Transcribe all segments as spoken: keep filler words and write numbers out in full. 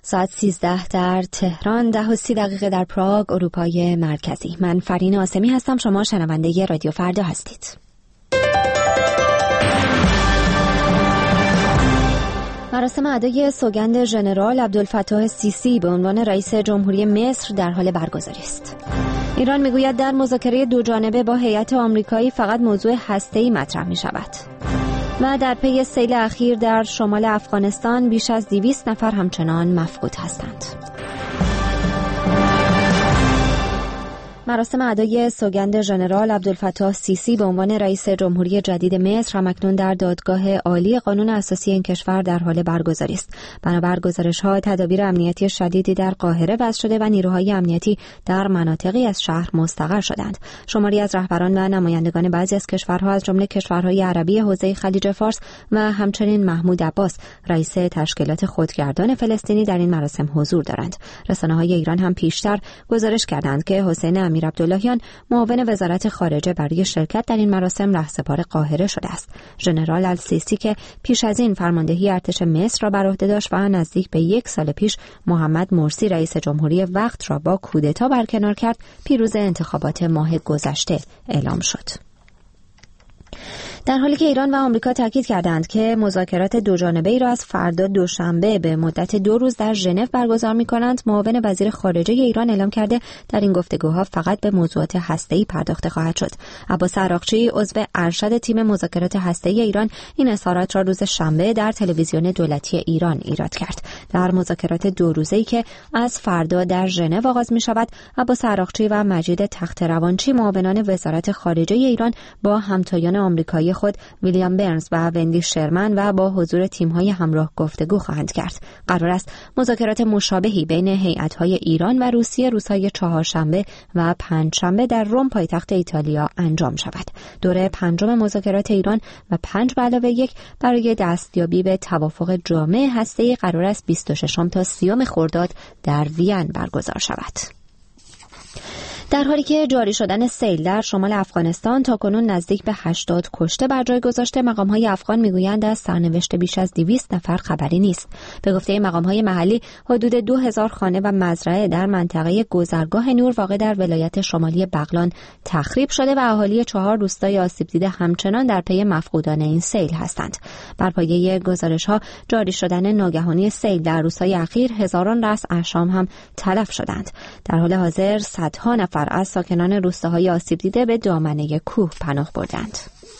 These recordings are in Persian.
ساعت سیزده در تهران، ده و سی دقیقه در پراگ، اروپای مرکزی. من فرین آسمی هستم، شما شنونده رادیو فردا هستید. مراسم ادای سوگند ژنرال عبدالفتاح السیسی به عنوان رئیس جمهوری مصر در حال برگزاری است. ایران میگوید در مذاکره دو جانبه با هیئت آمریکایی فقط موضوع هسته‌ای مطرح می شود. و در پی سیل اخیر در شمال افغانستان بیش از دویست نفر همچنان مفقود هستند. مراسم ادای سوگند ژنرال عبدالفتاح السیسی به عنوان رئیس جمهوری جدید مصر همکنون در دادگاه عالی قانون اساسی این کشور در حال برگزاری است. بنابر گزارش‌ها تدابیر امنیتی شدیدی در قاهره وضع شده و نیروهای امنیتی در مناطقی از شهر مستقر شدند. شماری از رهبران و نمایندگان بعضی از کشورها از جمله کشورهای عربی حوزه خلیج فارس و همچنین محمود عباس رئیس تشکیلات خودگردان فلسطینی در این مراسم حضور دارند. رسانه‌های ایران هم پیشتر گزارش کردند که حسین امیر عبداللهیان معاون وزارت خارجه برای شرکت در این مراسم رهسپار قاهره شده است. ژنرال السیسی که پیش از این فرماندهی ارتش مصر را بر عهده داشت و نزدیک به یک سال پیش محمد مرسی رئیس جمهوری وقت را با کودتا برکنار کرد، پیروز انتخابات ماه گذشته اعلام شد. در حالی که ایران و آمریکا تاکید کردند که مذاکرات دو جانبه‌ای را از فردا دوشنبه به مدت دو روز در ژنو برگزار می‌کنند، معاون وزیر خارجه ایران اعلام کرده در این گفتگوها فقط به موضوعات هسته‌ای پرداخته خواهد شد. عباس عراقچی عضو ارشد تیم مذاکرات هسته‌ای ایران این اظهارات را روز شنبه در تلویزیون دولتی ایران ایراد کرد. در مذاکرات دو روزه‌ای که از فردا در ژنو آغاز می‌شود، عباس عراقچی و مجید تخت‌روانچی معاونان وزارت خارجه ایران با همتایان آمریکایی خود ویلیام برنز و وندی شرمن و با حضور تیم‌های همراه گفتگو خواهند کرد. قرار است مذاکرات مشابهی بین هیئت‌های ایران و روسیه روزهای چهارشنبه و پنجشنبه در روم پایتخت ایتالیا انجام شود. دوره پنجم مذاکرات ایران و پنج به علاوه یک برای دستیابی به توافق جامع هسته‌ای قرار است بیست و ششم تا سیوم خرداد در وین برگزار شود. در حالی که جاری شدن سیل در شمال افغانستان تاکنون نزدیک به هشتاد کشته بر جای گذاشته، مقام‌های افغان میگویند از سرنوشت بیش از دویست نفر خبری نیست. به گفته مقام‌های محلی، حدود دو هزار خانه و مزرعه در منطقه گذرگاه نور واقع در ولایت شمالی بغلان تخریب شده و اهالی چهار روستای آسیب دیده همچنان در پی مفقودان این سیل هستند. بر پایه گزارش‌ها جاری شدن ناگهانی سیل در روزهای اخیر، هزاران رأس اعشام هم تلف شدند. در حال حاضر صدها نفر از ساکنان روستاهای آسیب دیده به دامنه کوه پناه بردند.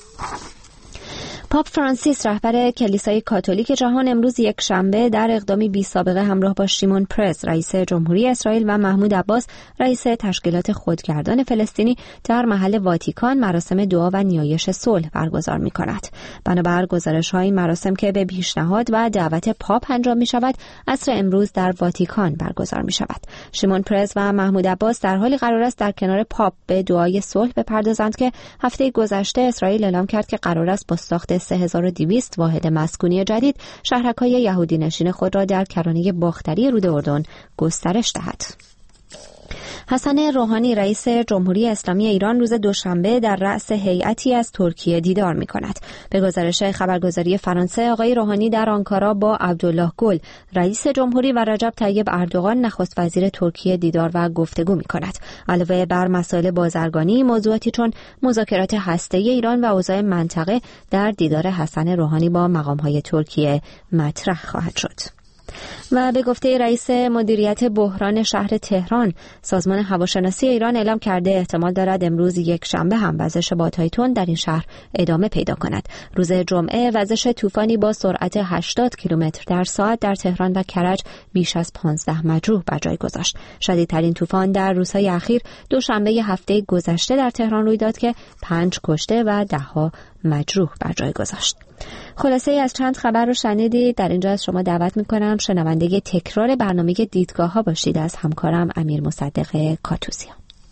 پاپ فرانسیس رهبر کلیسای کاتولیک جهان امروز یک شنبه در اقدامی بی سابقه همراه با شیمون پرز رئیس جمهوری اسرائیل و محمود عباس رئیس تشکیلات خودگردان فلسطینی در محل واتیکان مراسم دعا و نیایش صلح برگزار می‌کند. بنابر گزارش‌های مراسم که به پیشنهاد و دعوت پاپ انجام می‌شود، عصر امروز در واتیکان برگزار می‌شود. شیمون پرز و محمود عباس در حالی قرار است در کنار پاپ به دعای صلح بپردازند که هفته گذشته اسرائیل اعلام کرد که قرار است با ساخت سه هزار و دویست واحد مسکونی جدید شهرک‌های یهودی نشین خود را در کرانه باختری رود اردن گسترش دهد. حسن روحانی رئیس جمهوری اسلامی ایران روز دوشنبه در رأس هیئتی از ترکیه دیدار می‌کند. به گزارش خبرگزاری فرانسه، آقای روحانی در آنکارا با عبدالله گل رئیس جمهوری و رجب طیب اردوغان نخست وزیر ترکیه دیدار و گفتگو می‌کند. علاوه بر مسائل بازرگانی، موضوعاتی چون مذاکرات هسته‌ای ایران و اوضاع منطقه در دیدار حسن روحانی با مقام‌های ترکیه مطرح خواهد شد. و به گفته رئیس مدیریت بحران شهر تهران، سازمان هواشناسی ایران اعلام کرده احتمال دارد امروز یک شنبه هم وزش بادهای تند در این شهر ادامه پیدا کند. روز جمعه وزش طوفانی با سرعت هشتاد کیلومتر در ساعت در تهران و کرج بیش از پانزده مجروح بر جای گذاشت. شدیدترین طوفان در روزهای اخیر دوشنبه هفته گذشته در تهران روی داد که پنج کشته و ده‌ها مجروح بر جای گذاشت. خلاصه ای از چند خبر رو شنیدید. در اینجا از شما دعوت میکنم شنونده تکرار برنامه دیدگاه ها باشید از همکارم امیر مصدق کاتوزیان.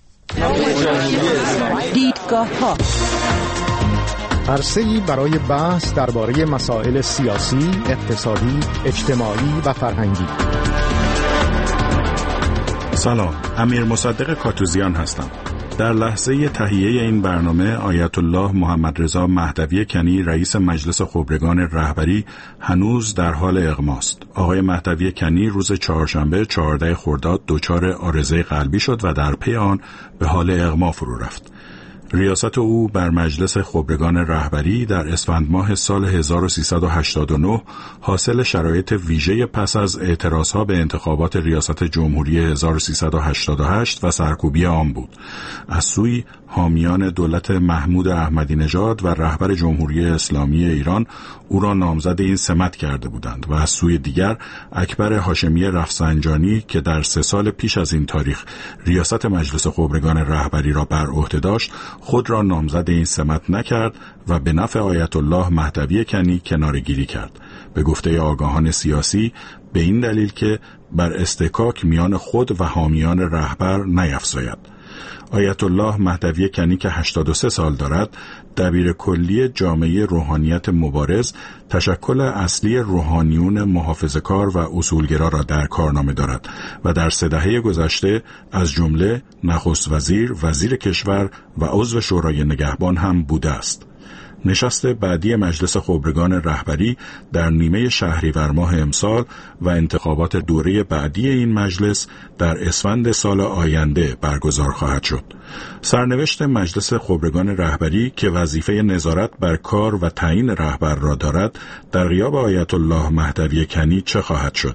دیدگاه ها عرصه‌ای برای بحث درباره مسائل سیاسی، اقتصادی، اجتماعی و فرهنگی. سلام، امیر مصدق کاتوزیان هستم. در لحظه تهیه این برنامه آیت الله محمد رضا مهدوی کنی رئیس مجلس خبرگان رهبری هنوز در حال اغماست. آقای مهدوی کنی روز چهارشنبه چهاردهم خرداد دچار عارضه قلبی شد و در پی آن به حال اغما فرو رفت. ریاست او بر مجلس خبرگان رهبری در اسفند ماه سال هزار و سیصد و هشتاد و نه حاصل شرایط ویژه پس از اعتراضها به انتخابات ریاست جمهوری هزار و سیصد و هشتاد و هشت و سرکوبی آن بود. از سوی حامیان دولت محمود احمدی نژاد و رهبر جمهوری اسلامی ایران او را نامزد این سمت کرده بودند و از سوی دیگر اکبر هاشمی رفسنجانی که در سه سال پیش از این تاریخ ریاست مجلس خبرگان رهبری را بر عهده داشت خود را نامزد این سمت نکرد و به نفع آیت الله مهدوی کنی کناره‌گیری کرد. به گفته آگاهان سیاسی به این دلیل که بر استکاک میان خود و حامیان رهبر نیفزاید. آیت الله مهدوی کنی که هشتاد و سه سال دارد، دبیر کلی جامعه روحانیت مبارز، تشکل اصلی روحانیون محافظه‌کار و اصولگرا را در کارنامه دارد و در سه دهه گذشته از جمله نخست وزیر، وزیر کشور و عضو شورای نگهبان هم بوده است. نشست بعدی مجلس خبرگان رهبری در نیمه شهریور ماه امسال و انتخابات دوره بعدی این مجلس در اسفند سال آینده برگزار خواهد شد. سرنوشت مجلس خبرگان رهبری که وظیفه نظارت بر کار و تعیین رهبر را دارد در غیاب آیت الله مهدوی کنی چه خواهد شد؟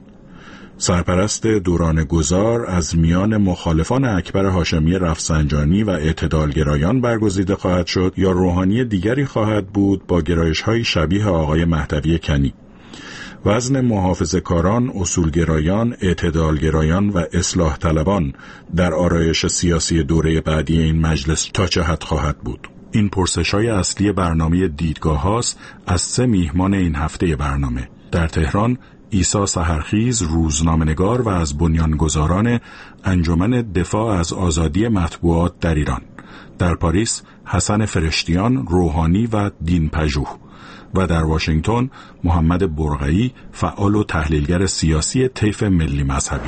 سرپرست دوران گذار از میان مخالفان اکبر هاشمی رفسنجانی و اعتدالگرایان برگزیده خواهد شد یا روحانی دیگری خواهد بود با گرایش‌های شبیه آقای مهدوی کنی؟ وزن محافظه‌کاران، اصولگرایان، اعتدالگرایان و اصلاح طلبان در آرایش سیاسی دوره بعدی این مجلس تا چه حد خواهد بود؟ این پرسش‌های اصلی برنامه دیدگاه هاست از سه میهمان این هفته برنامه. در تهران عیسی سحرخیز، روزنامه‌نگار و از بنیانگذاران انجمن دفاع از آزادی مطبوعات در ایران. در پاریس حسن فرشتیان، روحانی و دینپژوه. و در واشنگتن محمد برقعی، فعال و تحلیلگر سیاسی طیف ملی مذهبی.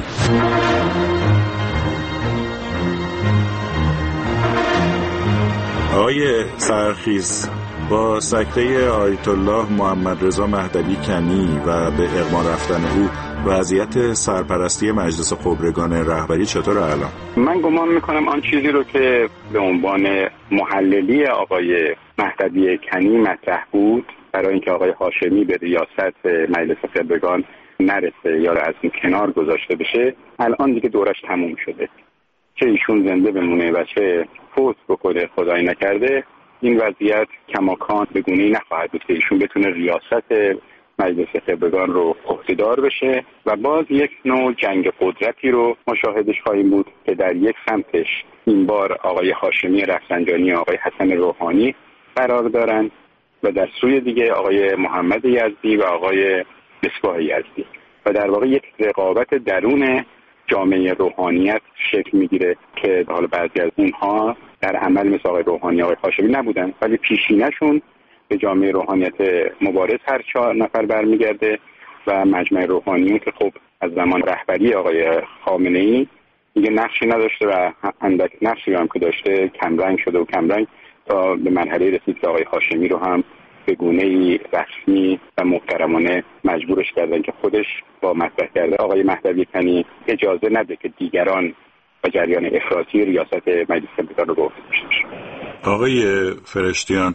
آقای سحرخیز، با سکته آیت الله محمد رضا مهدوی کنی و به اغما رفتن او وضعیت سرپرستی مجلس خبرگان رهبری چطور الان؟ من گمان میکنم آن چیزی رو که به عنوان محللی آقای مهدوی کنی مطرح بود برای اینکه آقای هاشمی به ریاست مجلس خبرگان نرسه یا از این کنار گذاشته بشه، الان دیگه دورش تموم شده. چه ایشون زنده بمونه و چه فوت بکنه خدای نکرده، این وضعیت کماکان به گونه‌ای نخواهد بود که ایشون بتونه ریاست مجلس خبرگان رو عهده‌دار بشه و باز یک نوع جنگ قدرتی رو مشاهدش خواهیم بود که در یک سمتش این بار آقای هاشمی رفسنجانی و آقای حسن روحانی قرار دارن و در سوی دیگه آقای محمد یزدی و آقای مصباح یزدی و در واقع یک رقابت درون جامعه روحانیت شکل میگیره که حالا بعضی از اونها در عمل مثل آقای روحانی آقای هاشمی نبودن، ولی پیشینشون به جامعه روحانیت مبارز هر چهار نفر برمیگرده و مجمع روحانیون که خب از زمان رهبری آقای خامنه‌ای دیگه نقشی نداشته و اندک نقشی هم که داشته کمرنگ شده و کمرنگ تا به مرحله رسید که آقای هاشمی رو هم به گونه‌ای رسمی و محترمانه مجبورش کردن که خودش با مطرح کرده آقای مهدوی کنی اجازه نده که دیگران و جریان افراطی ریاست مجلس خبرگان رو به عهده داشته باشه. آقای فرشتیان،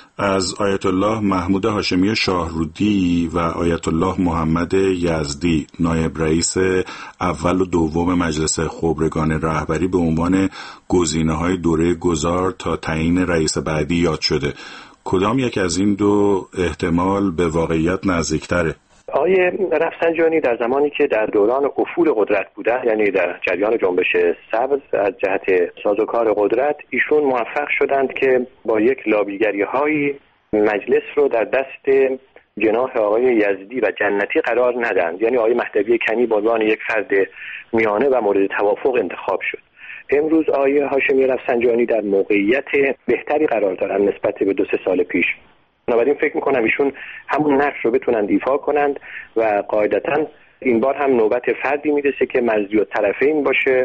از آیت الله محمود هاشمی شاهرودی و آیت الله محمد یزدی نایب رئیس اول و دوم مجلس خبرگان رهبری به عنوان گزینه‌های دوره گذار تا تعیین رئیس بعدی یاد شده. کدام یک از این دو احتمال به واقعیت نزدیکتره؟ آقای رفسنجانی در زمانی که در دوران افول قدرت بودن، یعنی در جریان جنبش سبز از جهت سازوکار قدرت، ایشون موفق شدند که با یک لابیگری های مجلس رو در دست جناح آقای یزدی و جنتی قرار ندند. یعنی آقای مهدوی کنی به عنوان یک فرد میانه و مورد توافق انتخاب شد. امروز آقای هاشمی رفسنجانی در موقعیت بهتری قرار دارن نسبت به دو سه سال پیش. بنابراین فکر میکنم ایشون همون نقش رو بتونن ایفا کنند و قاعدتاً این بار هم نوبت فردی میرسه که مزیت طرفین باشه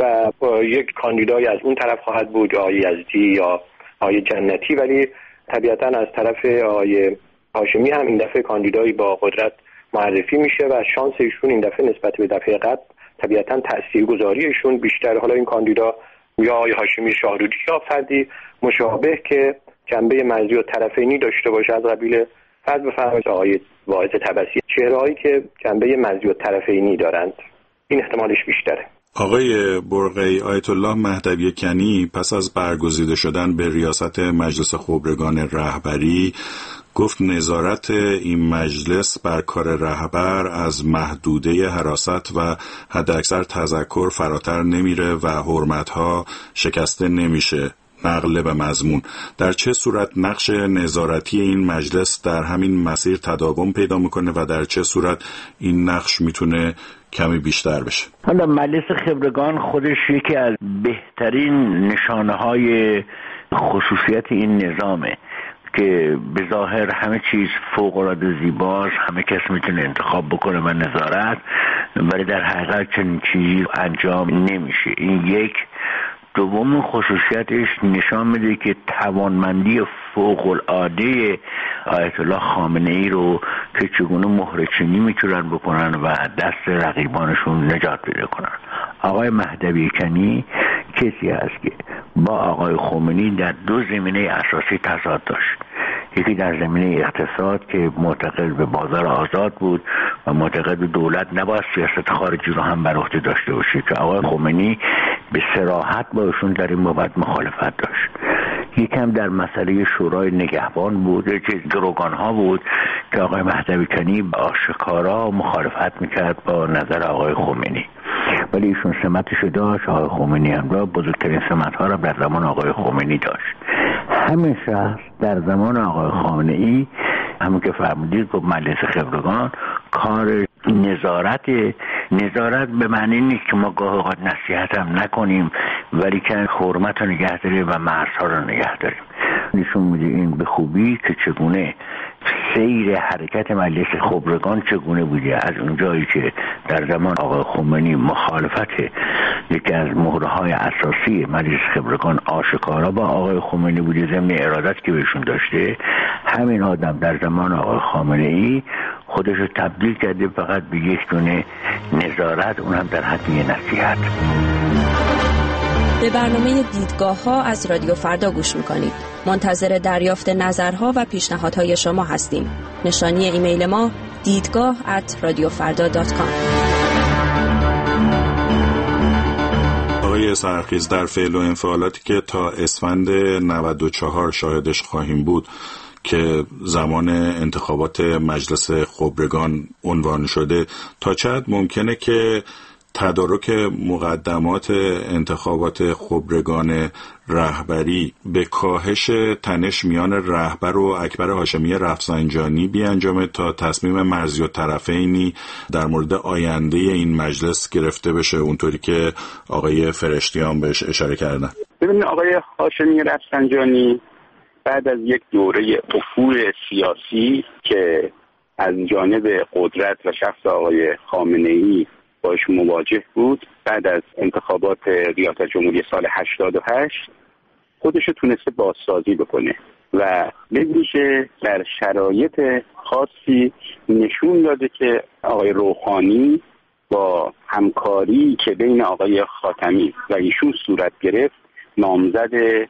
و یک کاندیدای از اون طرف خواهد بود، آقای یزدی یا آقای جنتی، ولی طبیعتا از طرف آقای هاشمی هم این دفعه کاندیدایی با قدرت معرفی میشه و شانس ایشون این دفعه نسبت به دفعه قبل طبیعتا تاثیرگذاری ایشون بیشتر. حالا این کاندیدا یا آقای هاشمی شاهرودی یا فردی مشابه که جنبه منزی و طرفینی داشته باشه از قبیل فرض بفرمایید آقای واعظ طبسی، چهرهایی که جنبه منزی و طرفینی دارند، این احتمالش بیشتره. آقای برقی، آیت الله مهدوی کنی پس از برگزیده شدن به ریاست مجلس خبرگان رهبری گفت نظارت این مجلس بر کار رهبر از محدوده حراست و حداکثر تذکر فراتر نمیره و حرمتها شکسته نمیشه. نقل به مضمون، در چه صورت نقش نظارتی این مجلس در همین مسیر تداوم پیدا میکنه و در چه صورت این نقش میتونه کمی بیشتر بشه؟ حالا مجلس خبرگان خودش یکی از بهترین نشانه‌های خصوصیت این نظامه که به ظاهر همه چیز فوق‌العاده زیباست، همه کس میتونه انتخاب بکنه و نظارت، ولی در حقیقت چنین چیزی انجام نمیشه. این یک. دوم خصوصیتش نشان میده که توانمندی فوق‌العاده آیت الله خامنه ای رو که چگونه مهره‌چینی میتونن بکنن و دست رقیبانشون نجات پیدا کنن. آقای مهدوی کنی کسی هست که با آقای خمینی در دو زمینه اساسی تضاد داشت. یکی در زمینه اقتصاد که معتقد به بازار آزاد بود و معتقد به دولت نباید سیاست خارجی رو هم بر عهده داشته باشه که آقای خمینی به صراحت با ایشون در این بابت مخالفت داشت. یکم در مسئله شورای نگهبان بود، چه گروگان ها بود که آقای مهدوی کنی آشکارا مخالفت میکرد با نظر آقای خمینی، ولی ایشون سمتشو داشت. آقای خمینی هم را بزرگترین سمت ها را در زمان آقای خمینی داشت. همین شخص در زمان آقای خامنه ای همون که فرمودید گفت مجلس خبرگان کار نظارت نظارت به معنی نیست که ما گاه اوقات نصیحت هم نکنیم ولی که حرمت رو نگه داریم و مرزها رو نگه داریم. نشون میده این به خوبی که چگونه سیر حرکت مجلس خبرگان چگونه بوده، از اونجایی که در زمان آقای خمینی مخالفت یکی از مهره‌های اساسی مجلس خبرگان آشکارا با آقای خمینی بوده ضمن ارادت که بهشون داشته، همین آدم در زمان آقای خامنه ای خودش رو تبدیل کرده فقط به یک دونه نظارت، اون هم در حد یه نصیحت. به برنامه دیدگاه ها از رادیو فردا گوش میکنید. منتظر دریافت نظرها و پیشنهادهای شما هستیم. نشانی ایمیل ما دیدگاه ات رادیو فردا دات کام. آقای سرخیز، در فعل و انفعالاتی که تا اسفند نود و چهار شاهدش خواهیم بود که زمان انتخابات مجلس خبرگان عنوان شده، تا چه حد ممکنه که تدارک مقدمات انتخابات خبرگان رهبری به کاهش تنش میان رهبر و اکبر هاشمی رفسنجانی بیانجامه تا تصمیم مرزی و طرفینی در مورد آینده این مجلس گرفته بشه، اونطوری که آقای فرشتیان بهش اشاره کردن؟ ببینید آقای هاشمی رفسنجانی بعد از یک دوره افول سیاسی که از جانب قدرت و شخص آقای خامنه‌ای باش مواجه بود، بعد از انتخابات ریاست جمهوری سال هشتاد و هشت خودش رو تونسته بازسازی بکنه و به ویژه در شرایط خاصی نشون داده که آقای روحانی با همکاری که بین آقای خاتمی و ایشون صورت گرفت نامزد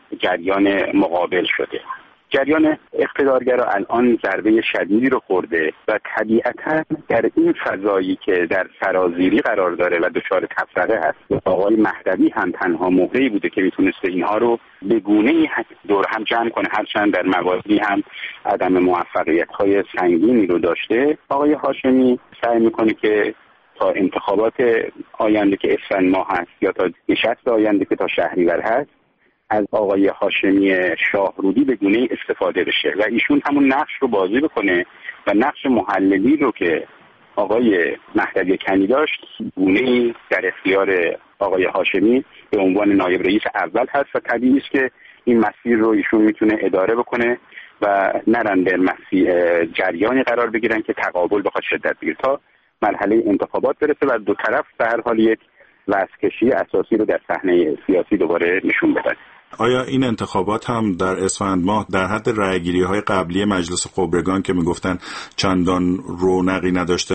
جریان مقابل شده. جریان اقتدارگرا الان ضربه شدیدی رو خورده و طبیعتا در این فضایی که در سرازیری قرار داره و دچار تفرقه هست، آقای مهدوی هم تنها موقعی بوده که میتونسته اینها رو به گونه‌ای دور هم جمع کنه، هرچند در مواردی هم عدم موفقیت‌های سنگینی رو داشته. آقای هاشمی سعی میکنه که تا انتخابات آینده که اسفند ماه هست یا تا نشست آینده که تا شهریور هست از آقای هاشمی شاهرودی به گونه‌ای استفاده بشه و ایشون همون نقش رو بازی بکنه و نقش محللی رو که آقای مهدوی کنی داشت گونه‌ای در اختیار آقای هاشمی به عنوان نایب رئیس اول هست و طبیعی است که این مسیر رو ایشون میتونه اداره بکنه و نرن در مسیر جریانی قرار بگیرن که تقابل بخواد شدت بگیره تا مرحله انتخابات برسه و دو طرف به هر حال یک وزن‌کشی اساسی رو در صحنه سیاسی دوباره نشون بدن. آیا این انتخابات هم در اسفند ماه در حد رأیگیری‌های قبلی مجلس خبرگان که میگفتن چندان رونقی نداشته